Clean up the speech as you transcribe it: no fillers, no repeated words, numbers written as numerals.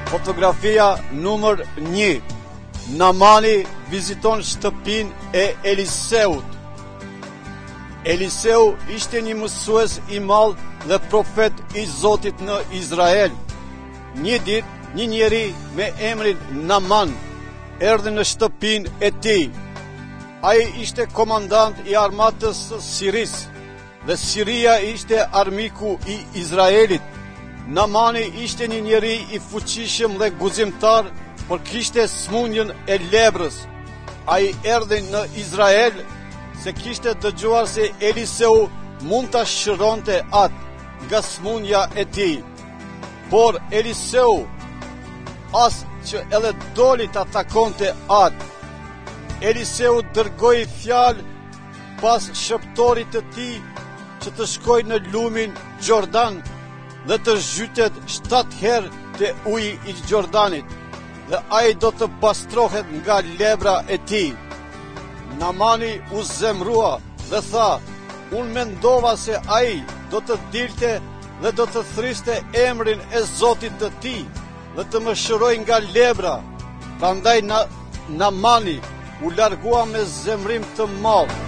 Fotografia numër 1. Namani viziton shtëpinë e Eliseut. Eliseu ishte një mësues i madh dhe profet i Zotit në Izrael. Një ditë, një njeri me emrin Naman erdhi në shtëpinë e tij. Ai ishte komandant i armatës së Sirisë dhe Siria ishte armiku i Izraelit. Namani ishte një njeri i fuqishëm dhe guzimtar, por kishte smundjen e lebrës. Ai erdhi në Izrael se kishte dëgjuar se Eliseu mund ta shëronte atë nga smundja e tij. Por Eliseu as që edhe doli ta takonte atë. Eliseu dërgoi fjalë pas shëptorit të tij që të shkojë në lumin Jordan dhe të zhytet 7 herë te uji i Jordanit, dhe ai do të pastrohet nga lebra e tij. Namani u zemrua dhe tha: unë mendova se ai do të dilte dhe do të thriste emrin e Zotit të tij dhe të më shëroj nga lebra. Prandaj Namani u largua me zemrim të madh.